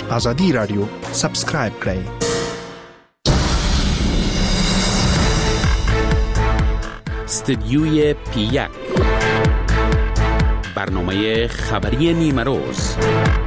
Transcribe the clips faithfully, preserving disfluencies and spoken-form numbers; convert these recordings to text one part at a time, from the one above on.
آزادی رادیو سابسکرایب کړئ. استدیوی پی یک، برنامه خبری نیمه روز.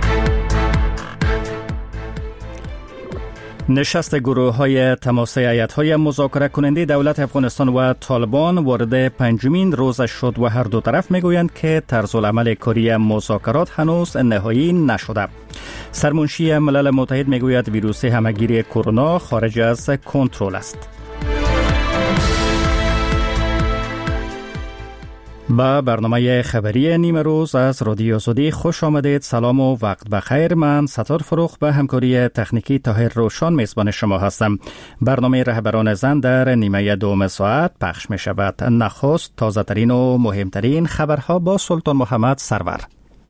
نشست گروه‌های تماسی هیئت‌های مذاکره کننده دولت افغانستان و طالبان وارد پنجمین روزش شد و هر دو طرف میگویند که طرزالعمل کاری مذاکرات هنوز نهایی نشده. سرمنشی ملل متحد میگوید ویروس همهگیری کرونا خارج از کنترل است. با برنامه خبری نیمه روز از رادیو آزادی خوش آمدید. سلام و وقت بخیر. من ستار فروخ به همکاری تکنیکی طاهر روشان میزبان شما هستم. برنامه رهبران زن در نیمه دوم ساعت پخش می شود. نخست تازه ترین و مهمترین خبرها با سلطان محمد سرور.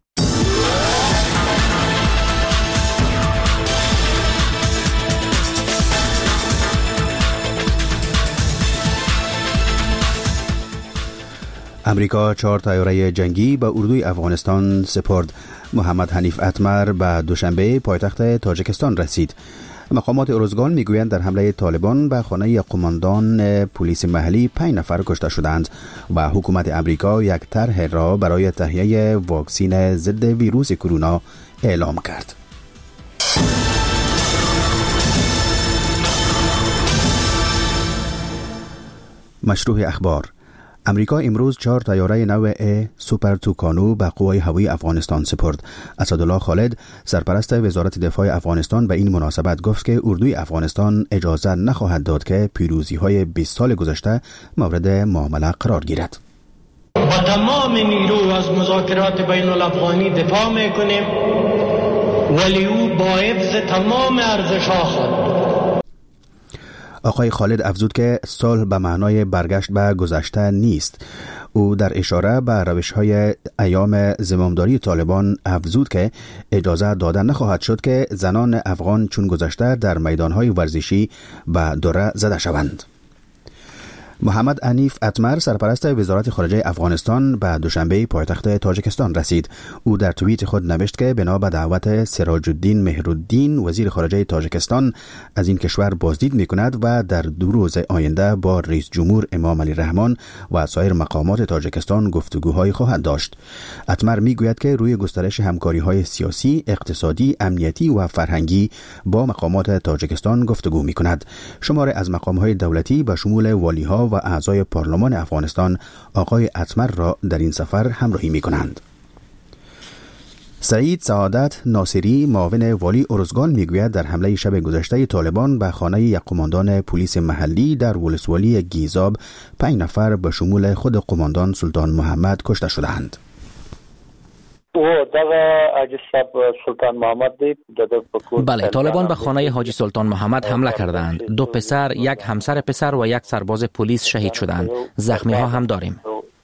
امریکا چهار طیاره جنگی به اردوی افغانستان سپرد. محمد حنیف اتمر به دوشنبه پایتخت تاجیکستان رسید. مقامات ارزگان میگویند در حمله طالبان به خانه قماندان پلیس محلی پنج نفر کشته شدند و حکومت امریکا یک طرح را برای تهیه واکسن ضد ویروس کرونا اعلام کرد. مشروع اخبار. امریکا امروز چهار طیاره نو سوپر توکانو به قوای هوایی افغانستان سپرد. اسدالله خالد سرپرست وزارت دفاع افغانستان به این مناسبت گفت که اردوی افغانستان اجازه نخواهد داد که پیروزی‌های بیست سال گذشته مورد معامله قرار گیرد. با تمام نیرو از مذاکرات بین الافغانی دفاع میکنیم، ولی او با حفظ تمام ارزش‌ها خود. آقای خالد افزود که صلح به معنای برگشت به گذشته نیست. او در اشاره به روش‌های ایام زمامداری طالبان افزود که اجازه داده نخواهد شد که زنان افغان چون گذشته در میدان‌های ورزشی به دره زده شوند. محمد حنیف اتمر سرپرست وزارت خارجه افغانستان به دوشنبه پایتخت تاجیکستان رسید. او در توییت خود نوشت که بنا به دعوت سراج الدین مهرالدین وزیر خارجه تاجیکستان از این کشور بازدید می‌کند و در دو روز آینده با رئیس جمهور امام علی رحمان و سایر مقامات تاجیکستان گفتگوهای خواهد داشت. اتمر میگوید که روی گسترش همکاری‌های سیاسی، اقتصادی، امنیتی و فرهنگی با مقامات تاجیکستان گفتگو می‌کند. شمار از مقام‌های دولتی به شمول والی‌ها و اعضای پارلمان افغانستان آقای اتمر را در این سفر همراهی می کنند. سعید سعادت ناصری معاون والی ارزگان میگوید در حمله شب گذشته طالبان به خانه یک قماندان پلیس محلی در ولسوالی گیزاب پنج نفر به شمول خود قماندان سلطان محمد کشته شدند. بله، طالبان به خانه حاجی سلطان محمد حمله کردند. دو پسر، یک همسر پسر و یک سرباز پلیس شهید شدند. زخمی ها هم داریم.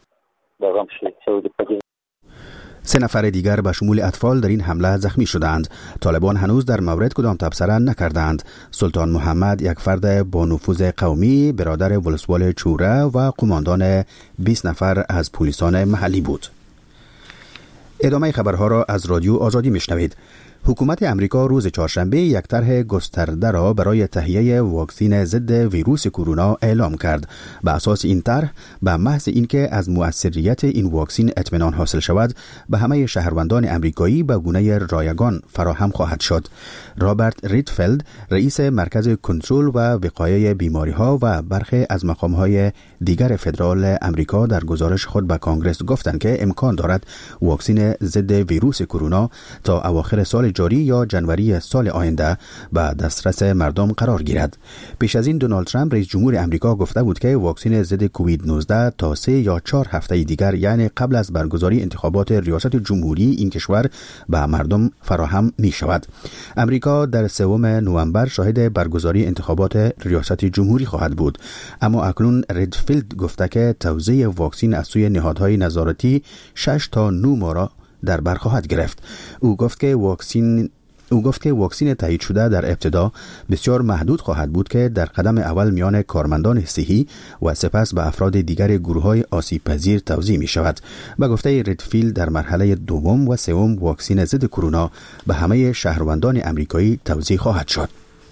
سه نفر دیگر به شمول اطفال در این حمله زخمی شدند. طالبان هنوز در مورد کدام تبصره نکردند. سلطان محمد یک فرد با نفوذ قومی، برادر ولسوال چوره و قماندان بیست نفر از پلیسان محلی بود. ادامه خبرها را از رادیو آزادی میشنوید. حکومت امریکا روز چهارشنبه یک طرح گسترده را برای تهیه واکسن ضد ویروس کرونا اعلام کرد. به اساس این طرح به محض اینکه از مؤثریت این واکسن اطمینان حاصل شود، به همه شهروندان امریکایی به گونه رایگان فراهم خواهد شد. رابرت ریدفیلد رئیس مرکز کنترل و وقایع بیماری‌ها و برخی از مقام‌های دیگر فدرال امریکا در گزارش خود به کانگرس گفتند که امکان دارد واکسن ضد ویروس کرونا تا اواخر سال جاری یا جنوری سال آینده به دسترس مردم قرار گیرد. پیش از این دونالد ترامپ رئیس جمهور امریکا گفته بود که واکسن ضد کووید نوزده تا سه یا چهار هفته دیگر، یعنی قبل از برگزاری انتخابات ریاست جمهوری این کشور، به مردم فراهم می شود. امریکا در سوم نوامبر شاهد برگزاری انتخابات ریاست جمهوری خواهد بود، اما اکنون ریدفیلد گفته که توزیع واکسن از سوی نهادهای نظارتی شش تا نه ماه را در بر خواهد گرفت. او گفت که واکسن او گفت که واکسن تایید شده در ابتدا بسیار محدود خواهد بود که در قدم اول میان کارمندان صحی و سپس به افراد دیگر گروه‌های آسیب پذیر توزیع می شود. به گفته ریدفیلد در مرحله دوم و سوم واکسن ضد کرونا به همه شهروندان امریکایی توزیع خواهد شد.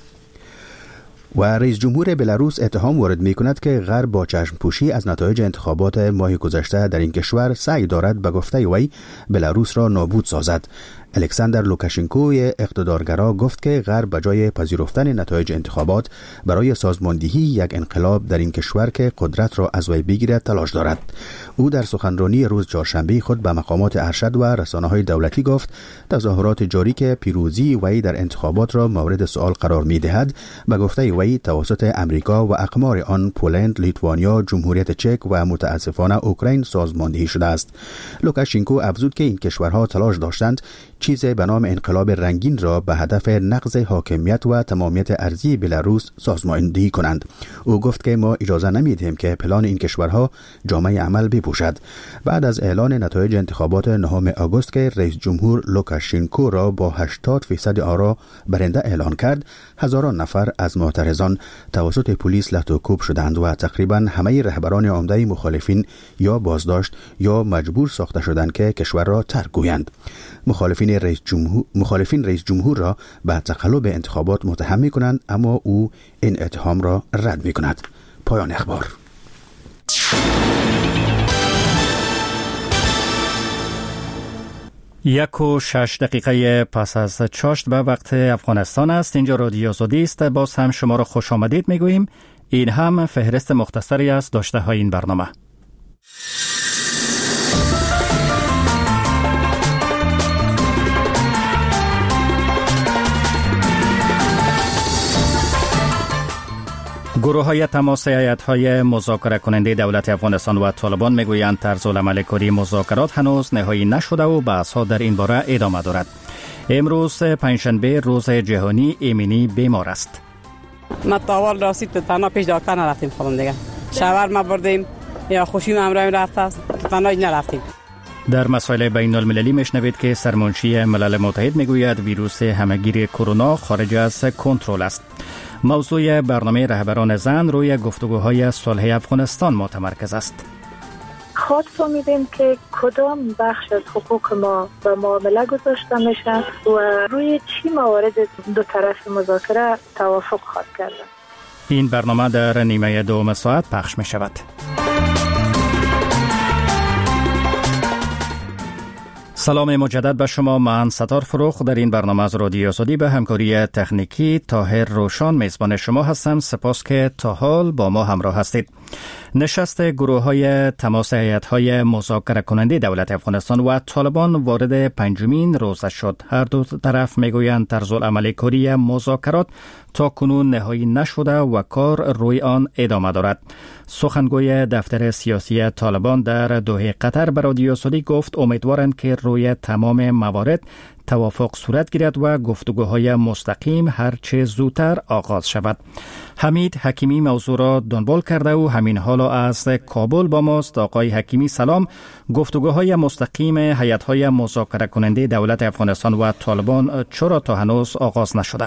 و رئیس جمهور بلاروس اتهام وارد می کند که غرب با چشم پوشی از نتایج انتخابات ماه گذشته در این کشور سعی دارد به گفته وی بلاروس را نابود سازد. الکساندر لوکاشنکوی اقتدارگرا گفت که غرب به جای پذیرفتن نتایج انتخابات برای سازماندهی یک انقلاب در این کشور که قدرت را از وی بگیرد تلاش دارد. او در سخنرانی روز چهارشنبه خود به مقامات ارشد و رسانه‌های دولتی گفت تظاهرات جاری که پیروزی وی در انتخابات را مورد سؤال قرار می‌دهد به گفته وی توسط امریکا و اقمار آن پولند، لیتوانیا، جمهوریت چک و متاسفانه اوکراین سازماندهی شده است. لوکاشنکو افزود که این کشورها تلاش داشتند چیزی به نام انقلاب رنگین را به هدف نقض حاکمیت و تمامیت ارضی بلاروس سازماندهی کنند. او گفت که ما اجازه نمیدیم که پلان این کشورها جامه عمل بپوشد. بعد از اعلان نتایج انتخابات نهم آگوست که رئیس جمهور لوکاشنکو را با هشتاد درصد آرا برنده اعلان کرد، هزاران نفر از معترضان توسط پلیس لخت و کوب شدند و تقریبا همه رهبران عمده مخالفین یا بازداشت یا مجبور ساخته شدند که کشور را ترک گویند. مخالفین رئیس جمهور مخالفین رئیس جمهور را به تقلب انتخابات متهم می‌کنند، اما او این اتهام را رد می‌کند. پایان اخبار. یک و شش دقیقه پس از چاشت به وقت افغانستان است. اینجا رادیو آزادی است. باز هم شما را خوش آمدید میگوییم. این هم فهرست مختصری از داشته های این برنامه. گروه های تماس هیئت های مذاکره کننده دولت افغانستان و طالبان میگویند طرزالعمل کاری مذاکرات هنوز نهایی نشده و بحث ها در این باره ادامه دارد. امروز پنجشنبه روز جهانی ایمنی بیمار است. ما تاول راسید تنها پیش دکتر نرفتیم خودم دیگه. شاور ما بردیم یا خوشی امرای رفت است تنها نرفتیم. در مسائل بین المللی میشنوید که سرمنشی ملل متحد میگوید ویروس همهگیر کرونا خارج از کنترل است. موضوع برنامه رهبران زن روی گفتگوهای صلح افغانستان متمرکز است. خواهد فهمیدیم که کدام بخش از حقوق ما به معامله گذاشته میشه و روی چی موارد دو طرف مذاکره توافق خواهد کرد. این برنامه در نیمه دوم ساعت پخش می شود. سلام مجدد به شما. من ستار فروخ در این برنامه از رادیو آزادی به همکاری تکنیکی طاهر روشان میزبان شما هستم. سپاس که تا حال با ما همراه هستید. نشست گروه های تماس هیئت های مذاکره کننده دولت افغانستان و طالبان وارد پنجمین روزه شد. هر دو طرف میگویند طرزالعمل کاری مذاکرات تا کنون نهایی نشده و کار روی آن ادامه دارد. سخنگوی دفتر سیاسی طالبان در دوحه قطر به رادیو آزادی گفت امیدوارند که روی تمام موارد توافق صورت گیرد و گفتگوهای مستقیم هر چه زودتر آغاز شود. حمید حکیمی موضوع را دنبال کرده و همین حالا از کابل با ماست. آقای حکیمی سلام. گفتگوهای مستقیم هیئت‌های مذاکره کننده دولت افغانستان و طالبان چرا تا هنوز آغاز نشده؟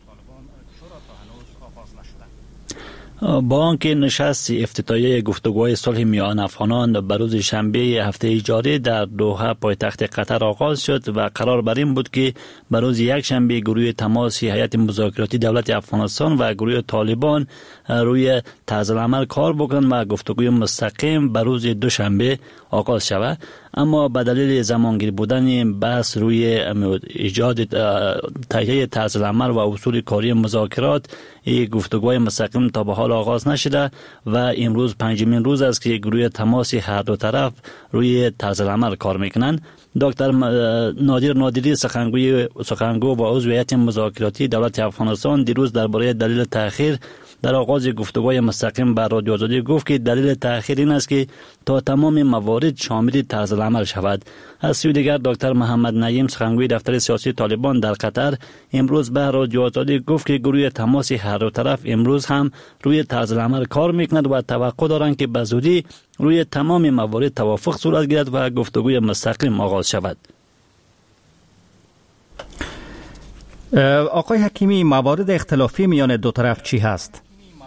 با آنکه نشست افتتاحیه گفتگوهای صلح میان افغانان به روز شنبه هفته جاری در دوحه پایتخت قطر آغاز شد و قرار بر این بود که به روز یک شنبه گروه تماس هیئت مذاکراتی دولت افغانستان و گروه طالبان روی طرزالعمل کار بکنند و گفتگوی مستقیم به روز دوشنبه آغاز شود. اما به دلیل زمانگیر بودن بحث روی ایجاد تهیه طرزالعمل و اصول کاری مذاکرات، این گفتگوهای مستقیم تا به حال آغاز نشده و امروز پنجمین روز است که گروه تماس هر دو طرف روی طرزالعمل کار میکنند. دکتر نادر نادری سخنگوی سخنگو و عضو هیئت مذاکراتی دولت افغانستان دیروز درباره دلیل تأخیر در آغاز گفتگوهای مستقیم بر رادیو آزادی گفت که دلیل تأخیر این است که تا تمام موارد شامل طرزالعمل شود. از سوی دیگر دکتر محمد نعیم سخنگوی دفتر سیاسی طالبان در قطر امروز به رادیو آزادی گفت که گروه تماس هر دو طرف امروز هم روی طرزالعمل کار میکند و توقع دارند که به زودی روی تمام موارد توافق صورت گیرد و گفتگوی مستقیم آغاز شود. آقای حکیمی، موارد اختلافی میان دو طرف چی هست؟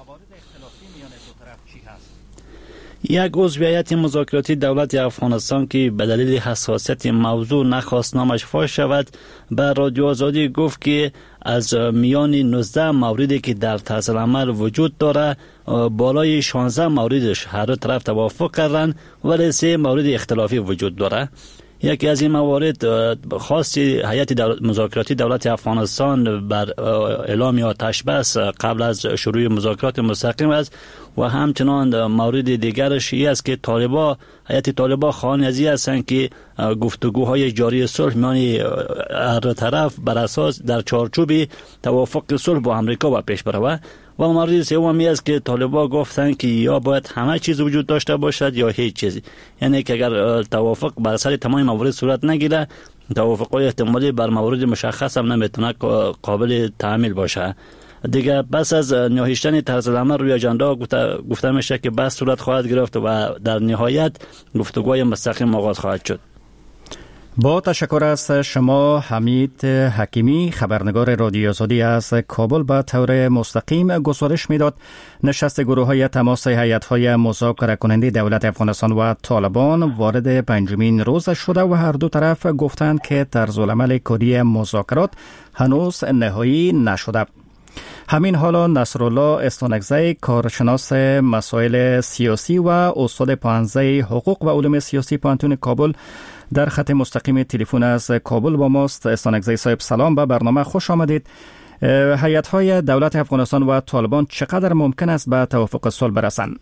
یک عضو هیئت مذاکراتی دولت افغانستان که به دلیل حساسیت موضوع نخواست نامش فاش شود به رادیو آزادی گفت که از میان نوزده موردی که در طرز عمل وجود داره بالای شانزده موردش هر دو طرف توافق کردند ولی سه مورد اختلافی وجود داره. یکی از این موارد خاص هیئت دولت مذاکراتی دولت افغانستان بر اعلام آتش بس قبل از شروع مذاکرات مستقیم است و همچنان مورد دیگرش این است که طالبان هیئت طالبان خواهان از این هستند که گفتگوهای جاری صلح میان هر طرف بر اساس در چارچوب توافق صلح با امریکا و پیش بره. و مورد سوم است که طالبان گفتند که یا باید همه چیز وجود داشته باشد یا هیچ چیزی، یعنی که اگر توافق بر سر تمام موارد صورت نگیره توافقات احتمالی بر موارد مشخص هم نمیتونه قابل تعمیل باشه دیگه. بس از نهایشتن طرز عمل روی اجندا گفته, گفته میشه که بس صورت خواهد گرفت و در نهایت گفتگوهای مستقیم آغاز خواهد شد. با تشکر از شما حمید حکیمی، خبرنگار رادیو آزادی از کابل به طور مستقیم گزارش میداد. نشست گروه های تماس هیئت های مذاکره کننده دولت افغانستان و طالبان وارد پنجمین روز شده و هر دو طرف گفتند که طرز العمل کلی مذاکرات هنوز نهایی نشده. همین حالا نصرالله استانکزی، کارشناس مسائل سیاسی و استاد پانزه حقوق و علوم سیاسی پانتون کابل، در خط مستقیم تلفن از کابل با ماست. استانکزی صاحب سلام، به برنامه خوش آمدید. هیئت‌های دولت افغانستان و طالبان چقدر ممکن است به توافق صلح برسند؟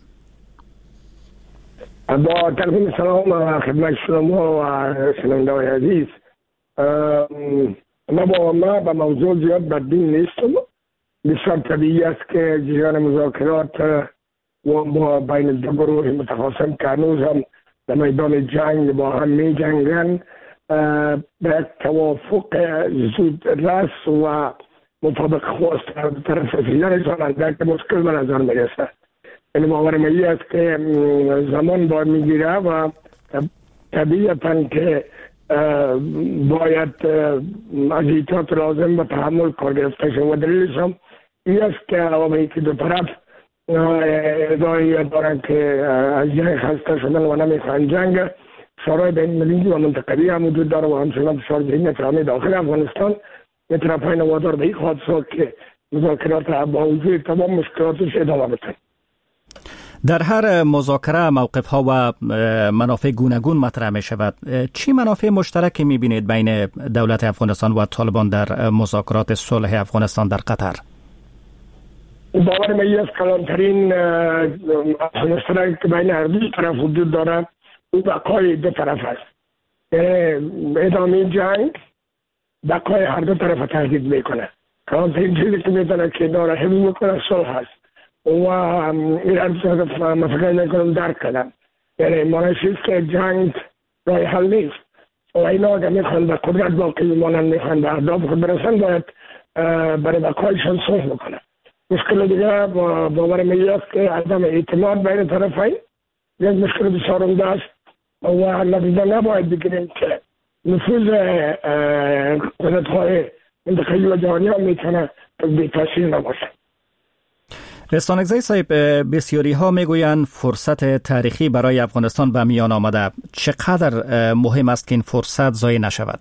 با تقدیم سلام خدمت شما و شنونده‌های عزیز. ما با ما به موضوع زیاد بدبین نیستم. بسیار طبیعی است که جریان مذاکرات و با بین دو گروه متخاصم که هنوز هم در میدان جنگ با هم می جنگن به توافق زود رس و مطابق خواست طرف رسیدن زاننده که مشکل به نظر می رسه. یعنی باور می است که زمان باید می گیره و طبیعتا که باید از ایتات لازم به تحمل کار گرفته شد و دلیلش هم این است که عواملی که دو طرف ادعای دارن که از جنگ خسته شدن و نمیخوان جنگ، شورای بین المللی و منطقوی هم وجود داره و همچنان فشار ذهنیت همه داخل افغانستان به طرفین وادار به این خواهد شد که مذاکرات با وجود تمام مشکلاتش ادامه بدن. در هر مذاکره موقف ها و منافع گوناگون مطرح می شود. چی منافع مشترکی می بینید بین دولت افغانستان و طالبان در مذاکرات صلح افغانستان در قطر؟ باور من از کلانترین مشترک که بین هر دو طرف وجود داره او بقای دو طرف است. ادامه جنگ بقای هر دو طرف تهدید میکنه. کلانترین چیزی که میتونه که داره حفظ میکنه صلح است و این عرض ما فکر نکنم درک کردم. یعنی مانشیست که جنگ رای حل نیست و اینا اگر میخوان به قدرت باقی بمانند، میخوان به اهداف خود برسن، باید برای بقایشان صلح میکنه. مشکل دیگه باور می است که عدم اعتماد بین طرفین یک مشکل بسیار عمده است و نتیجه نباید بگیریم که نفوذ قدرت‌های منطقه‌ای و جهانی هم میتونه بی تاثیر نباشه. استانکزی صاحب، بسیاری ها میگویند فرصت تاریخی برای افغانستان به میان آمده. چقدر مهم است که این فرصت ضایع نشود؟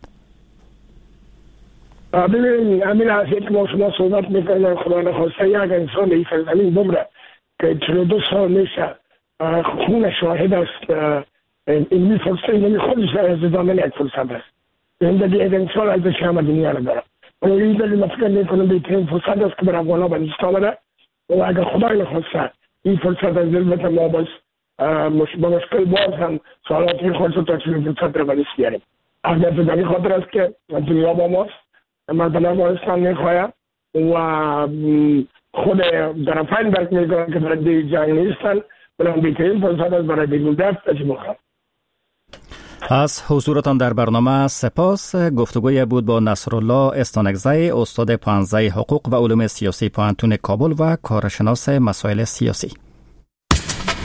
ببینید، همین حسیه که ما شما صحبت میکنیم خدا نخواسته یک انسان این سرزمین بمره که چهل و دو سال میشه خون شاهد است. این فرصت این خودش از ادامه یک فرصت است. زندگی یک انسان ارزش همه دنیا رو داره. این دلیل ما فکر میکنم بهترین فرصت است که بر افغان‌ها به دست آمده و اگر خدای نخواسته این فرصت از ذلت ما باز با مشکل باز هم سالاتی خودش تا چنین فرصت رو به دست بیاریم. اهمیت دنی خاطر است که دنیا با ماست، مردم افغانستان میخواهد و خود طرفین درک میکنن که برای جنگ نیستن، بلان بهترین فرصت است برای بیرون رفت تجربه کنند. از حضورتان در برنامه سپاس. گفتگوی بود با نصرالله استانکزی، استاد پانزه حقوق و علوم سیاسی پانتون کابل و کارشناس مسائل سیاسی.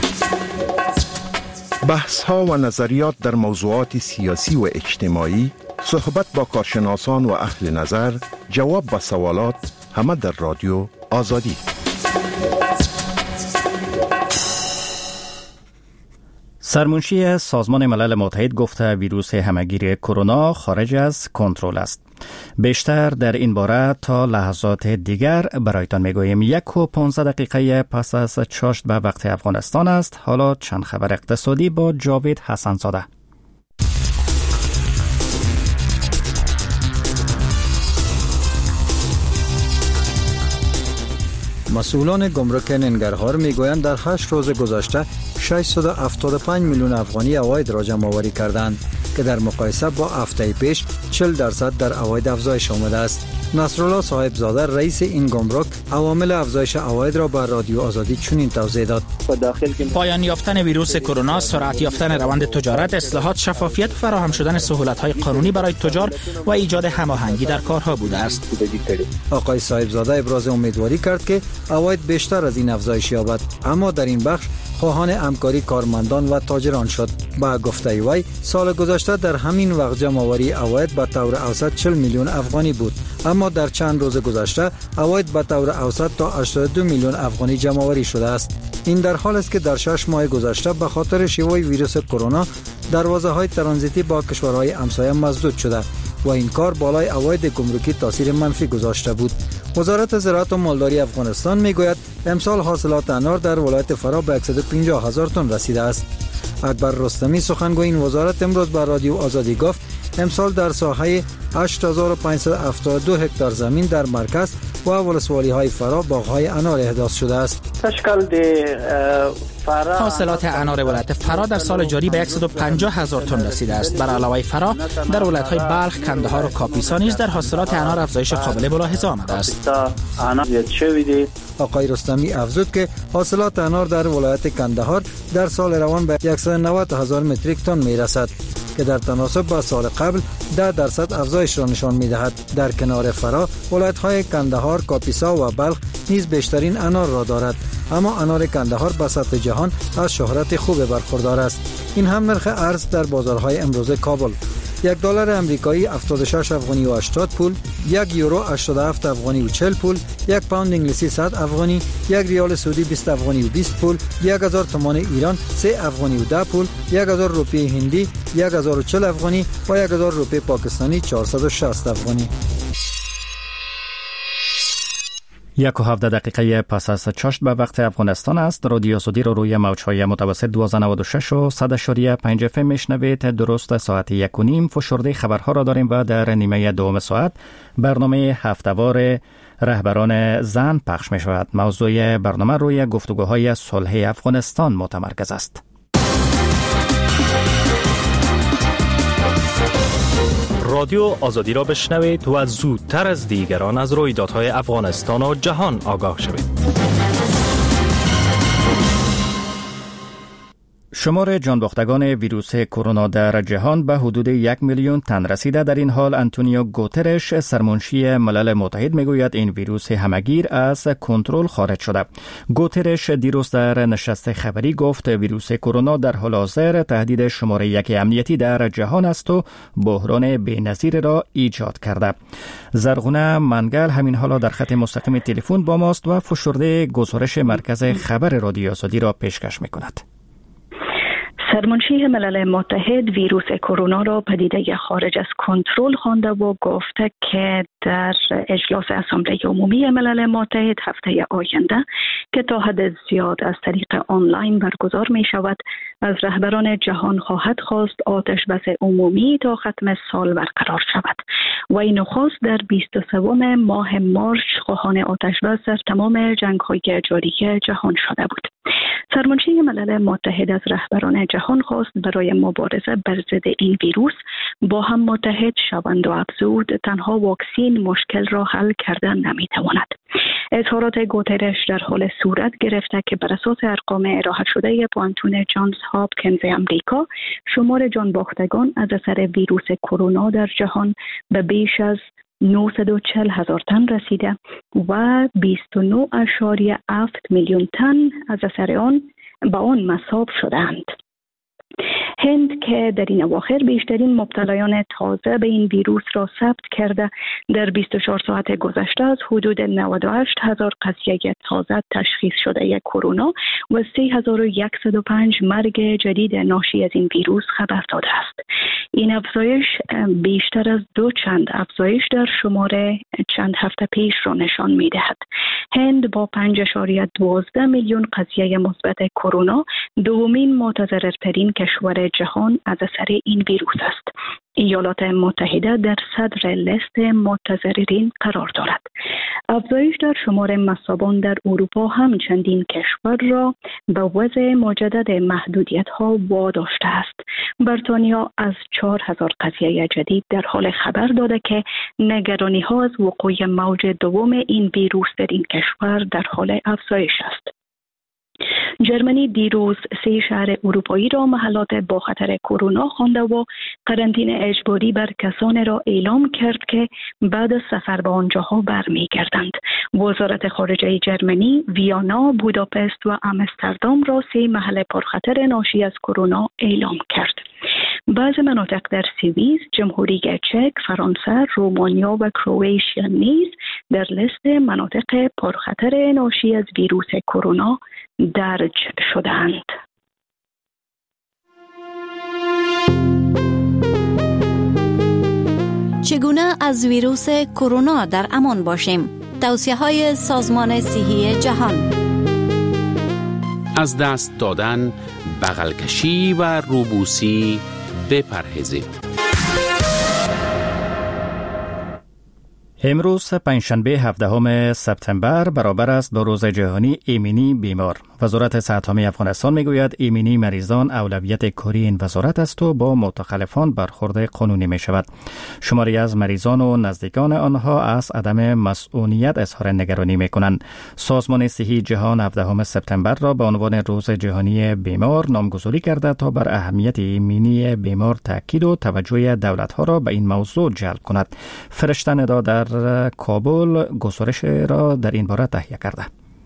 بحث ها و نظریات در موضوعات سیاسی و اجتماعی، صحبت با کارشناسان و اهل نظر، جواب به سوالات، همه در رادیو آزادی. سرمنشی سازمان ملل متحد گفته ویروس همهگیری کرونا خارج از کنترل است. بیشتر در این باره تا لحظات دیگر برایتان میگوییم. یک و پانزده دقیقه پس از چاشت به وقت افغانستان است. حالا چند خبر اقتصادی با جاوید حسن زاده. مسئولان گمرک ننگرهار میگویند در هشت روز گذشته ششصد و هفتاد و پنج میلیون افغانی عواید را جمع آوری کردند که در مقایسه با هفته پیش چهل درصد در عواید افزایش آمده است. نصرالله صاحب زاده رئیس این گمرک عوامل افزایش عواید را به رادیو آزادی چنین توضیح داد: پایان یافتن ویروس کرونا، سرعت یافتن روند تجارت، اصلاحات، شفافیت، فراهم شدن سهولت‌های قانونی برای تجار و ایجاد هماهنگی در کارها بوده است. آقای صاحب زاده ابراز امیدواری کرد که عواید بیشتر از این افزایش یابد، اما در این بخش خواهان همکاری کارمندان و تاجران شد. با گفته وی سال گذشته در همین وقت جمع آوری عواید به طور اوسط چهل میلیون افغانی بود، اما در چند روز گذشته عواید به طور اوسط تا هشتاد و دو میلیون افغانی جمع آوری شده است. این در حالی است که در شش ماه گذشته به خاطر شیوع ویروس کرونا دروازه‌های ترانزیتی با کشورهای همسایه مسدود شده و این کار بالای عواید گمرکی تاثیر منفی گذاشته بود. وزارت زراعت و مالداری افغانستان میگوید امسال حاصلات انار در ولایت فرا به صد و پنجاه هزار تن رسیده است. اکبر رستمی سخنگوی این وزارت امروز به رادیو آزادی گفت امسال در ساحه هشت هزار و پانصد و هفتاد و دو هکتار زمین در مرکز و ولسوالی های فرا باغ‌های انار احداث شده است. حاصلات انار ولایت فرا در سال جاری به صد و پنجاه هزار تن رسیده است. بر علاوه فرا در ولایت‌های بلخ، کندهار و کاپیسا نیز در حاصلات انار افزایش قابل ملاحظه آمده است. آقای رستمی افزود که حاصلات انار در ولایت کندهار در سال روان به صد و نود هزار متریک تن میرسد که در تناسب با سال قبل ده درصد افزایش را نشان می‌دهد. در کنار فرا ولایت‌های کندهار، کاپیسا و بلخ نیز بیشترین انار را دارد، اما انار کندهار به سطح جهان از شهرت خوب برخوردار است. این هم نرخ ارز در بازارهای امروز کابل: یک دلار امریکایی هفتاد و شش افغانی و هشتاد پول، یک یورو هشتاد و هفت افغانی و چهل پول، یک پوند انگلیسی صد افغانی، یک ریال سعودی بیست افغانی و بیست پول، یک هزار تومان ایران سه افغانی و ده پول، یک هزار روپیه هندی یک هزار و چهل افغانی و یک هزار روپیه پاکستانی چهارصد و شصت افغانی. یک و هفده دقیقه پس از چاشت به وقت افغانستان است. رادیو آزادی رو روی موج‌های متوسط دویست و نود و شش و صد و پنج اف ام میشنوید. درست ساعت یک و نیم فشرده خبرها را داریم و در نیمه دوم ساعت برنامه هفته‌وار رهبران زن پخش می شود. موضوع برنامه روی گفتگوهای صلح افغانستان متمرکز است. رادیو آزادی را بشنوید و زودتر از دیگران از رویدادهای افغانستان و جهان آگاه شوید. شمار جانباختگان ویروس کرونا در جهان به حدود یک میلیون تن رسیده. در این حال انتونیو گوترش سرمنشی ملل متحد میگوید این ویروس همهگیر از کنترل خارج شده. گوترش دیروز در نشست خبری گفت ویروس کرونا در حال حاضر تهدید شماره یک امنیتی در جهان است و بحران بی‌نظیر را ایجاد کرده. زرغونه منگل همین حالا در خط مستقیم تلفن با ماست و فشرده گزارش مرکز خبر رادیو آزادی را پیشکش میکند. سرمنشی ملل متحد ویروس کرونا را پدیده خارج از کنترل خوانده و گفته که در اجلاس اسامبله عمومی ملل متحد هفته آینده که تا حد زیاد از طریق آنلاین برگزار می شود از رهبران جهان خواهد خواست آتش بس عمومی تا ختم سال برقرار شود و این نخست در بیست و سوم ماه مارس خواهان آتش بس در تمام جنگ‌های جاری جهان شده بود. سرمنشی ملل متحد از رهبران جهان خواست برای مبارزه بر ضد این ویروس با هم متحد شوند و افزود تنها واکسین مشکل را حل کردن نمیتواند. اظهارات گوترش در حال صورت گرفته که بر اساس ارقام ارائه شده پوانتون جانز هاپکینز امریکا شمار جانباختگان از اثر ویروس کرونا در جهان به بیش از نهصد و چهل هزار تن رسیده و بیست و نه ممیز هفت میلیون تن از اثر آن به آن مصاب شدند. هند که در این اواخر بیشترین مبتلایان تازه به این ویروس را ثبت کرده، در بیست و چهار ساعت گذشته از حدود نود و هشت هزار قضیه تازه تشخیص شده کرونا و سه هزار و صد و پنج مرگ جدید ناشی از این ویروس خبر داده است. این افزایش بیشتر از دو چند افزایش در شمار چند هفته پیش را نشان می دهد. هند با پنج اشاریه دوازده میلیون قضیه مثبت کرونا دومین متضررترین کشور جهان از اثر این ویروس است. ایالات متحده در صدر لیست متضررین قرار دارد. افزایش در شمار مصابان در اروپا هم چندین کشور را به وضع مجدد محدودیت ها واداشته است. بریتانیا از چهار هزار قضیه جدید در حال خبر داده که نگرانی ها از وقوع موج دوم این ویروس در این کشور در حال افزایش است. جرمنی دیروز سه شهر اروپایی را محلات با خطر کرونا خوانده و قرنطینه اجباری بر کسانی را اعلام کرد که بعد از سفر به آنجاها برمیگردند. وزارت خارجه جرمنی ویانا، بوداپست و آمستردام را سه محل پرخطر ناشی از کرونا اعلام کرد. بعضی مناطق در سوئیس، جمهوری چک، فرانسه، رومانیا و کرواتیا نیز در لیست مناطق پرخطر ناشی از ویروس کرونا درج شدند. چگونه از ویروس کرونا در امان باشیم؟ توصیه‌های سازمان صحی جهان. از دست دادن، بغل کشی و روبوسی بپرهیزید. امروز پنجشنبه هفدهم سپتامبر برابر است با روز جهانی ایمنی بیمار. وزارت صحت عامه افغانستان میگوید ایمنی مریضان اولویت کاری این وزارت است و با متخلفان برخورد قانونی می شود. شماری از مریضان و نزدیکان آنها از عدم مسئولیت اظهار نگرانی می کنند. سازمان صحی جهان هفدهم سپتامبر را به عنوان روز جهانی بیمار نامگذاری کرده تا بر اهمیت ایمنی بیمار تاکید و توجه دولت‌ها را به این موضوع جلب کند. فرشته ندا در کابل گزارش را در این باره تهیه کرده.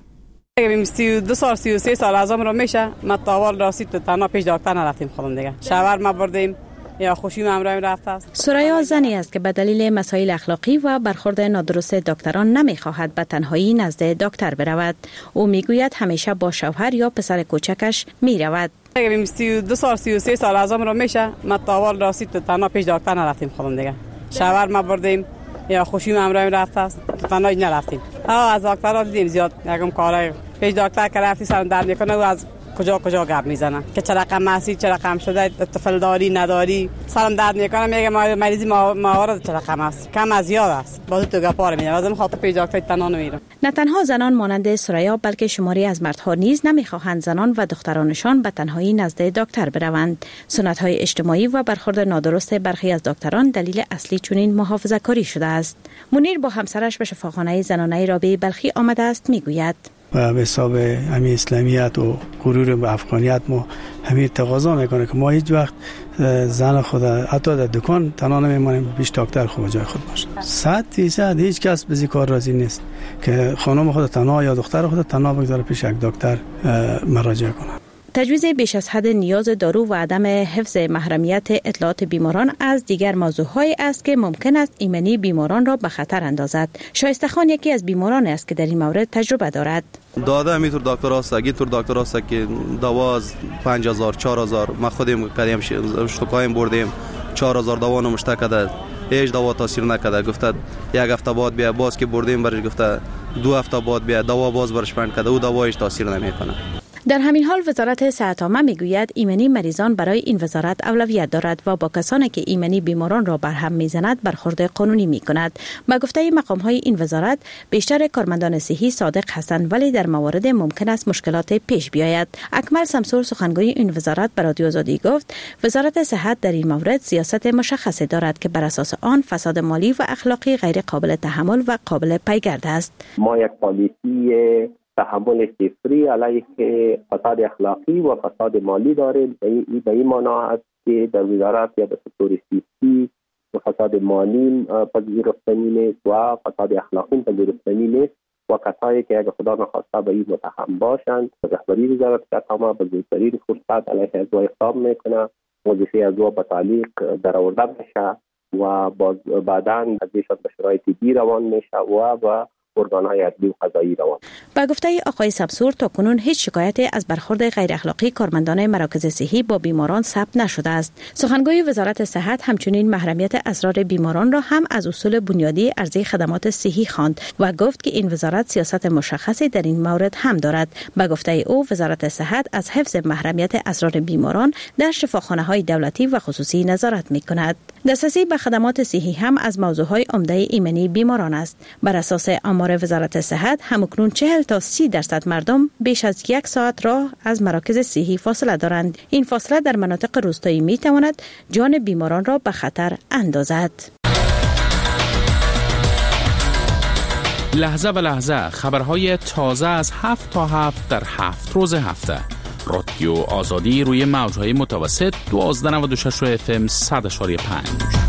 اگه سی و دو سال سی و سه سال ازم رو میشه ما تاول راسید تو تنها پیش دکتر نرفتیم خودم دیگه. شاور ما بردیم یا خوشی همراهیم رفته است. سریا زنی است که به دلیل مسائل اخلاقی و برخورد نادرست دکتران نمیخواهد به تنهایی نزد دکتر برود. او میگوید همیشه با شوهر یا پسر کوچکش میرود. اگه سی و دو سال سی و سه سال ازم رو میشه ما تاول راسید تو تنها پیش دکتر نرفتیم خودم دیگه. شاور ما بردیم یا خوشی همراهیم رفته است. تو تنها نرفتیم. ها از دکترها دیدیم زیاد یکم کارای پیش دکتر که رفتی سرم درد میکنه و از کجا کجا گپ میزنن که چه رقم مسی چه رقم شده طفل داری نداری سرم درد میکنه میگه مریضی موارد چه رقم است کم از زیاد است باز تو گپا رو میگه لازم خاطر پیش دکتر تنها نمیرم. نه تنها زنان مانند سریا بلکه شماری از مردها نیز نمیخواهند زنان و دخترانشان به تنهایی نزد دکتر بروند. سنت های اجتماعی و برخورد نادرست برخی از دکتران دلیل اصلی چنین محافظه‌کاری شده است. منیر با همسرش به شفاخانه زنانه رابعه بلخی آمده است میگوید و به حساب همین اسلامیت و غرور و افغانیت ما همین تقاضا میکنه که ما هیچ وقت زن خدا حتی در دکان تنها نمیمانیم پیش دکتر خود جای خود باشه. صد درصد هیچ کس به کار راضی نیست که خانم خود تنها یا دختر خود تنها بگذاره پیش یک دکتر مراجعه کنه. تجویز بیش از حد نیاز دارو و عدم حفظ محرمیت اطلاعات بیماران از دیگر موضوعهایی است که ممکن است ایمنی بیماران را به خطر اندازد. شایسته خان یکی از بیماران است که در این مورد تجربه دارد. داده همینطور دکتر است گیتور دکتر است که دوا پنج هزار چهار هزار ما خودم کردیم شتکایم بردیم چهار هزار دوا نمشته کرده هیچ دوا تاثیر نکرده گفته یک هفته بعد بیا باز که بردیم برش گفته دو هفته بعد بیا دوا باز برش بند کرده او دوا هیچ تاثیر نمیکنه. در همین حال وزارت صحت عامه میگوید ایمنی مریضان برای این وزارت اولویت دارد و با کسانی که ایمنی بیماران را برهم میزند برخورد قانونی میکند. با گفته مقام های این وزارت بیشتر کارمندان صحی صادق هستند ولی در موارد ممکن است مشکلات پیش بیاید. اکمل سمسور سخنگوی این وزارت به رادیو آزادی گفت وزارت صحت در این مورد سیاست مشخصی دارد که بر اساس آن فساد مالی و اخلاقی غیر قابل تحمل و قابل پیگرد است. ما یک پالیسی تحمل صفری علیه فساد اخلاقی و فساد مالی داریم. به این معنا است که در وزارت یا در سکتور سیاسی و فساد مالی پذیرفتنی نیست و فساد اخلاقی پذیرفتنی نیست. و کسایی که اگر خدا نخواسته به این متهم باشند، رهبری وزارت کتامه به زودترین فرصت علیه از او اقدام میکنه، وظیفه از او به تعلیق در آورده بشه و بعداً ازشان به شرایط دی روان میشه و به ارگان‌های عدلی و قضایی روان. با گفته آقای سمسور تاکنون هیچ شکایتی از برخورد غیر اخلاقی کارمندان مراکز صحی با بیماران ثبت نشده است. سخنگوی وزارت صحت همچنین محرمیت اسرار بیماران را هم از اصول بنیادی عرضه خدمات صحی خواند و گفت که این وزارت سیاست مشخصی در این مورد هم دارد. با گفته او وزارت صحت از حفظ محرمیت اسرار بیماران در شفاخانه‌های دولتی و خصوصی نظارت می‌کند. دسترسی به خدمات صحی هم از موضوعهای عمده ایمنی بیماران است. بر اساس آمار وزارت صحت همکنون چهل تا سی درصد مردم بیش از یک ساعت راه از مراکز صحی فاصله دارند. این فاصله در مناطق روستایی می تواند جان بیماران را به خطر اندازد. لحظه به لحظه خبرهای تازه از هفت تا هفت در هفت روز هفته. رادیو آزادی روی موجهای متوسط دوازده و نود و شش اف ام صد و پنج.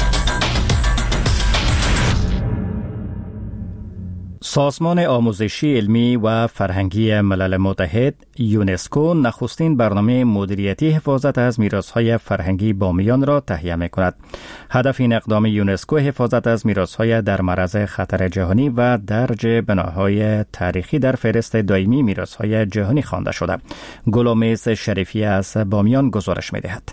سازمان آموزشی علمی و فرهنگی ملل متحد یونسکو نخستین برنامه مدیریتی حفاظت از میراث‌های فرهنگی بامیان را تهیه می‌کند. هدف این اقدام یونسکو حفاظت از میراث‌های در معرض خطر جهانی و درج بناهای تاریخی در فهرست دائمی میراث‌های جهانی خوانده شده. گل‌آمیز شریفی از بامیان گزارش می‌دهد.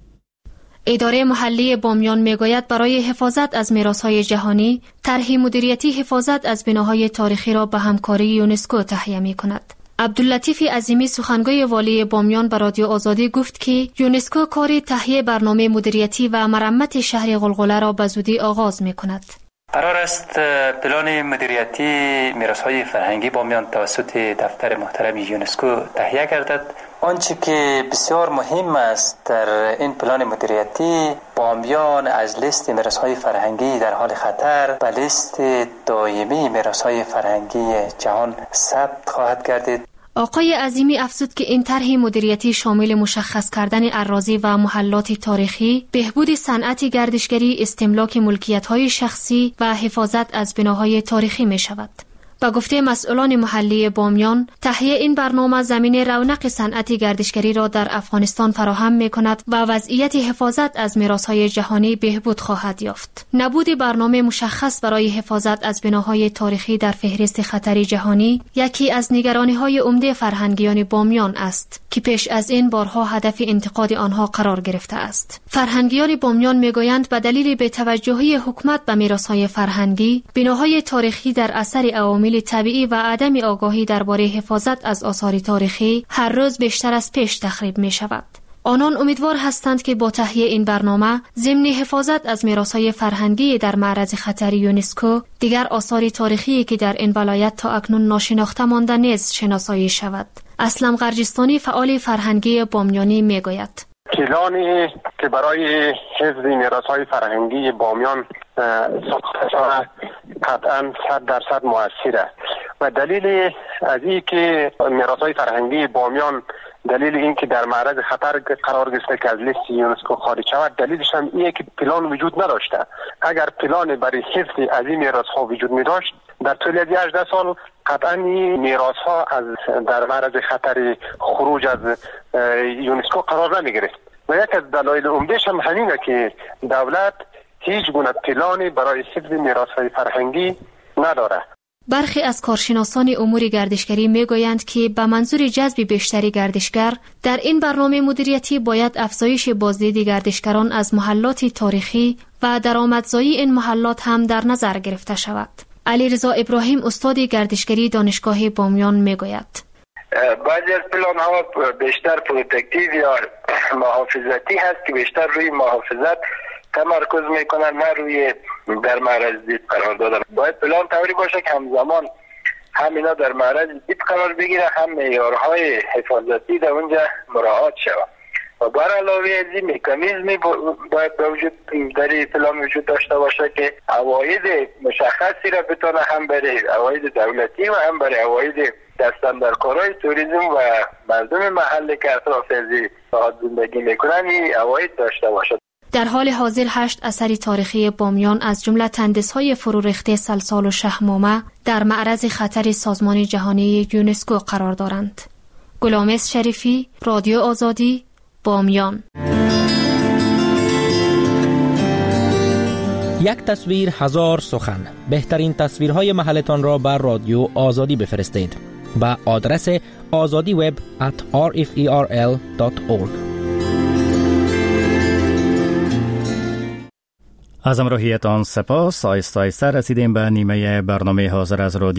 اداره محلی بامیان میگوید برای حفاظت از میراث‌های جهانی، طرح مدیریتی حفاظت از بناهای تاریخی را به همکاری یونسکو تهیه می‌کند. عبداللطیف عظیمی سخنگوی والی بامیان به رادیو آزادی گفت که یونسکو کار تهیه برنامه مدیریتی و مرمت شهر غلغله را به زودی آغاز می‌کند. قرار است پلان مدیریتی میراث‌های فرهنگی بامیان توسط دفتر محترم یونسکو تهیه گردد. آنچه که بسیار مهم است در این پلان مدیریتی، بامیان از لیست میراث‌های فرهنگی در حال خطر به لیست دائمی میراث‌های فرهنگی جهان ثبت خواهد گردید. آقای عظیمی افزود که این طرح مدیریتی شامل مشخص کردن اراضی و محلات تاریخی، بهبود صنعت گردشگری، استملاک ملکیت‌های شخصی و حفاظت از بناهای تاریخی می شود. با گفته مسئولان محلی بامیان، تهیه این برنامه زمینه رونق صنعت گردشگری را در افغانستان فراهم می‌کند و وضعیت حفاظت از میراث‌های جهانی بهبود خواهد یافت. نبود برنامه مشخص برای حفاظت از بناهای تاریخی در فهرست خطر جهانی یکی از نگرانی‌های عمده فرهنگیان بامیان است که پیش از این بارها هدف انتقاد آنها قرار گرفته است. فرهنگیان بامیان می‌گویند به دلیل بی‌توجهی حکومت به میراث‌های فرهنگی، بناهای تاریخی در اثر عوامل طبیعی و عدم آگاهی درباره حفاظت از آثار تاریخی هر روز بیشتر از پیش تخریب می شود. آنان امیدوار هستند که با تهیه این برنامه ضمن حفاظت از میراث‌های فرهنگی در معرض خطر یونسکو، دیگر آثار تاریخی که در این ولایت تا اکنون ناشناخته مانده نیز شناسایی شود. اسلم قرجستانی فعال فرهنگی بامیانی می گوید: پلانی که برای حفظ میراث‌های فرهنگی بامیان ساخته شده قطعاً صد درصد مؤثره و دلیل از این که میراث‌های فرهنگی بامیان دلیل این که در معرض خطر قرار گرفته که از لیست یونسکو خارج شود، دلیلش هم اینه که پلان وجود نداشته. اگر پلان برای حفظ از این میراث‌ها وجود می داشت، در طول از هجده سال قطعاً این میراث‌ها از در معرض خطر خروج از یونسکو قرار نمی گرفت. و یک از دلایل عمده‌ش هم همینه که دولت هیچ گونه پلانی برای حفظ میراث‌های فرهنگی نداره. برخی از کارشناسان امور گردشگری میگویند که به منظور جذب بیشتری گردشگر در این برنامه مدیریتی باید افزایش بازدید گردشگران از محلات تاریخی و درآمدزایی این محلات هم در نظر گرفته شود. علیرضا ابراهیم استاد گردشگری دانشگاه بامیان میگوید: بعضی از پلان ها بیشتر پروتکتیو یا محافظتی هست که بیشتر روی محافظت تمرکز میکنن، نه روی در معرض دید قرار دادن. باید پلان طوری باشه که همزمان هم اینا در معرض دید قرار بگیره، هم معیارهای حفاظتی در اونجا مراعات شود. و بر علاوه از این مکانیزمی باید به وجود در این پلان وجود داشته باشه که عواید مشخصی را بتونه هم برای عواید دولتی و هم برای عواید دستاندرکارای توریسم و مردم محلی که اطراف از این زندگی میکنن این عواید داشته باشه. در حال حاضر هشت اثر تاریخی بامیان از جمله تندیس‌های فرو ریخته سلسال و شهمامه در معرض خطر سازمان جهانی یونسکو قرار دارند. غلامس شریفی، رادیو آزادی، بامیان. یک تصویر هزار سخن. بهترین تصویرهای محلتان را بر رادیو آزادی بفرستید با آدرس آزادی وب ات آر اف ای آر ال دات اورگ. از همراهیتان سپاس. آیسته آیسته رسیدیم به نیمه برنامه حاضر از رادیو